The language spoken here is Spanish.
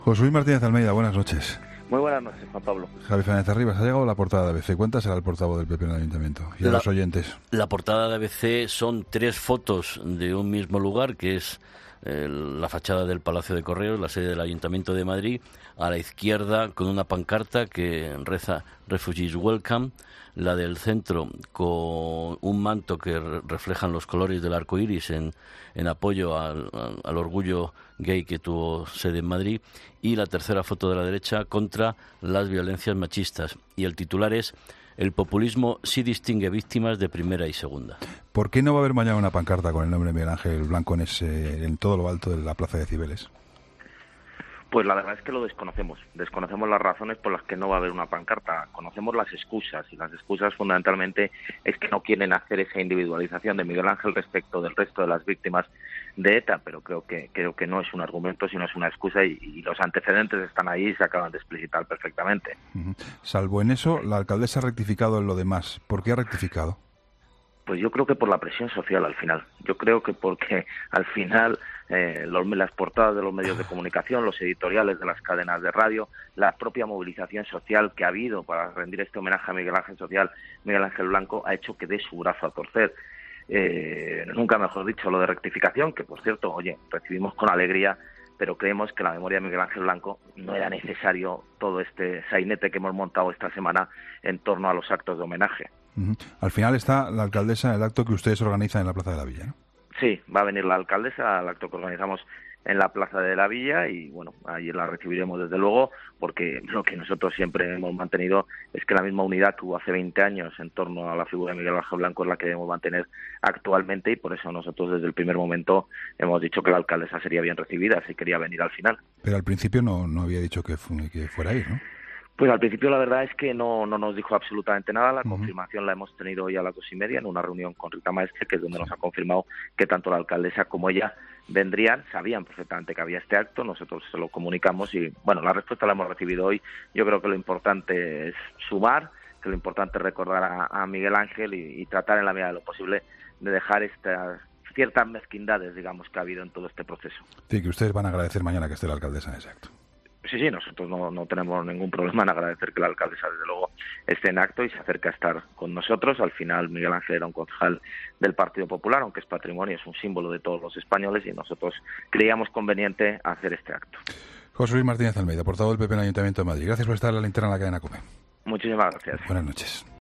José Luis Martínez Almeida, buenas noches. Muy buenas noches, Juan Pablo. Javi Fernández Rivas, ha llegado la portada de ABC. ¿Cuántas será el portavoz del PP en el Ayuntamiento? Y a los oyentes. La portada de ABC son 3 fotos de un mismo lugar, que es la fachada del Palacio de Correos, la sede del Ayuntamiento de Madrid, a la izquierda con una pancarta que reza Refugees Welcome, la del centro con un manto que reflejan los colores del arco iris en apoyo al orgullo gay que tuvo sede en Madrid, y la tercera foto de la derecha contra las violencias machistas. Y el titular es: el populismo sí distingue víctimas de primera y segunda. ¿Por qué no va a haber mañana una pancarta con el nombre de Miguel Ángel Blanco en todo lo alto de la Plaza de Cibeles? Pues la verdad es que lo desconocemos. Desconocemos las razones por las que no va a haber una pancarta. Conocemos las excusas, y las excusas fundamentalmente es que no quieren hacer esa individualización de Miguel Ángel respecto del resto de las víctimas de ETA, pero creo que no es un argumento, sino es una excusa, y los antecedentes están ahí y se acaban de explicitar perfectamente. Salvo en eso, la alcaldesa ha rectificado en lo demás. ¿Por qué ha rectificado? Pues yo creo que por la presión social al final. Yo creo que porque al final las portadas de los medios de comunicación, los editoriales de las cadenas de radio, la propia movilización social que ha habido para rendir este homenaje a Miguel Ángel Blanco, ha hecho que dé su brazo a torcer. Nunca mejor dicho lo de rectificación, que por cierto, recibimos con alegría, pero creemos que la memoria de Miguel Ángel Blanco no era necesario todo este sainete que hemos montado esta semana en torno a los actos de homenaje. Al final está la alcaldesa en el acto que ustedes organizan en la Plaza de la Villa, ¿no? Sí, va a venir la alcaldesa al acto que organizamos en la Plaza de la Villa, y bueno, allí la recibiremos desde luego, porque lo que nosotros siempre hemos mantenido es que la misma unidad que hubo hace 20 años en torno a la figura de Miguel Ángel Blanco es la que debemos mantener actualmente, y por eso nosotros desde el primer momento hemos dicho que la alcaldesa sería bien recibida si quería venir al final. Pero al principio no había dicho que fuera a ir, ¿no? Pues al principio la verdad es que no nos dijo absolutamente nada. La confirmación la hemos tenido hoy a las 2:30 en una reunión con Rita Maestre, que es donde nos ha confirmado que tanto la alcaldesa como ella vendrían. Sabían perfectamente que había este acto, nosotros se lo comunicamos y bueno, la respuesta la hemos recibido hoy. Yo creo que lo importante es sumar, que lo importante es recordar a Miguel Ángel y tratar en la medida de lo posible de dejar estas ciertas mezquindades, digamos, que ha habido en todo este proceso. Sí, que ustedes van a agradecer mañana que esté la alcaldesa en ese acto. Sí, nosotros no tenemos ningún problema en agradecer que la alcaldesa, desde luego, esté en acto y se acerque a estar con nosotros. Al final, Miguel Ángel era un concejal del Partido Popular, aunque es patrimonio, es un símbolo de todos los españoles, y nosotros creíamos conveniente hacer este acto. José Luis Martínez Almeida, portavoz del PP en el Ayuntamiento de Madrid. Gracias por estar en la linterna en la cadena COPE. Muchísimas gracias. Buenas noches.